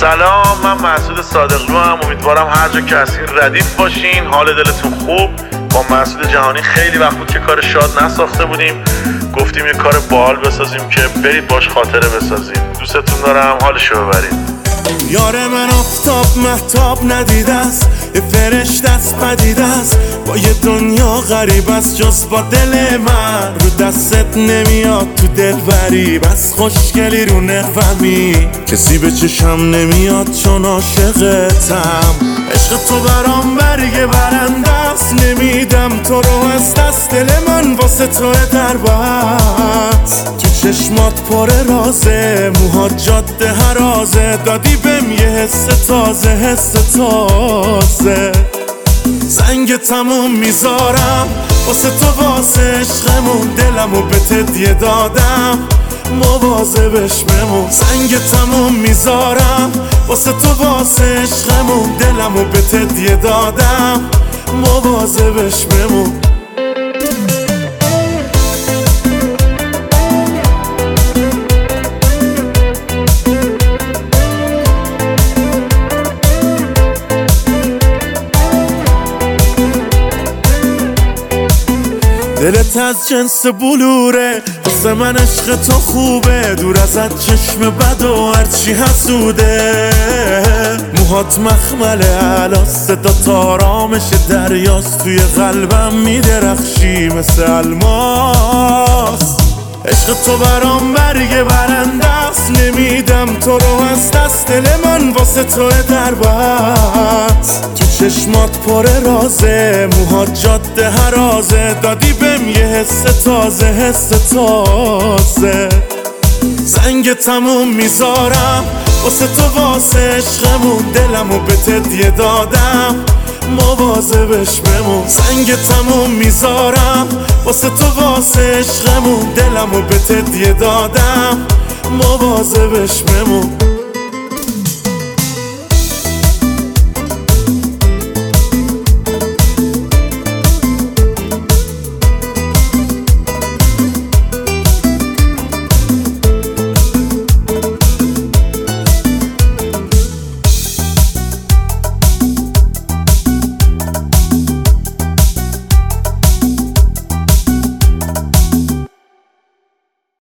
سلام، من مسعود صادقلو هم. امیدوارم هر جا که هستین ردیف باشین، حال دلتون خوب. با مسعود جهانی خیلی وقت بود که کار شاد نساخته بودیم، گفتیم یه کار باحال بسازیم که برید باش خاطره بسازید. دوستتون دارم، حالشو ببرید. یار من آفتاب مهتاب ندیده است، یه فرشته است پدیده است، با یه دنیا غریب است جز با دل من. رو دستت نمیاد تو دل بری، بس خوشگلی رو نقومی، کسی به چشم نمیاد چون عاشقتم. عشق تو برام برگ برنده است، نمیدم تو رو از دست. دل من واسه تو در بست، تو چشمات پر رازه، موهات جاده هرازه، دادی بهم یه حس تازه، حس تازه. زنگ تموم میذارم واسه تو، واسه عشقمون، دلمو به تدیه دادم، مواظبش بمون. زنگ تموم میذارم واسه تو، واسه عشقمون، دلمو به تدیه دادم، مواظبش بمون. دلت از جنس بلوره، واسه من عشق تو خوبه، دور ازت چشم بد و هرچی حسوده. موهات مخمله علا، صدا آرامش دریاست، توی قلبم میدرخشی مثل الماس. عشق تو برام برگ برنده است، نمیدم تو رو از دست. دل من واسه تو در بست، تو چشمات پر رازه، موهات جاده هرازه، دادی بهم یه حس تازه، حس تازه. زنگ تموم میذارم واسه تو، واسه عشقمون، دلمو به تدیه دادم، مواظبش بمون. زنگ تموم میذارم واسه تو، واسه عشقمون، دلمو به تدیه دادم، مواظبش بمون.